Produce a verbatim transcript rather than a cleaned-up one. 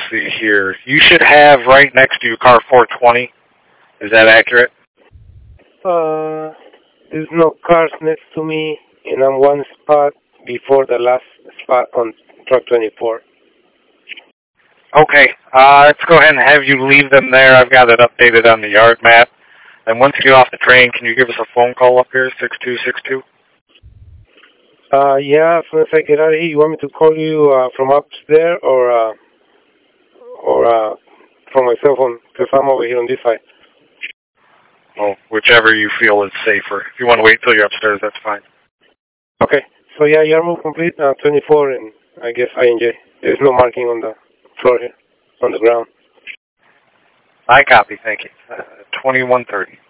see here. You should have right next to you car four twenty. Is that accurate? Uh, there's no cars next to me, and I'm one spot before the last spot on truck twenty-four. Okay, uh, let's go ahead and have you leave them there. I've got it updated on the yard map. And once you get off the train, can you give us a phone call up here, six two six two? Uh, yeah, as soon as I get out of here, you want me to call you uh, from upstairs or uh, or uh, from my cell phone? Because I'm over here on this side. Well, whichever you feel is safer. If you want to wait till you're upstairs, that's fine. Okay. So yeah, yard move complete, uh, twenty-four, and I guess I N J. There's no marking on the floor here, on the ground. I copy, thank you. Uh, twenty-one thirty.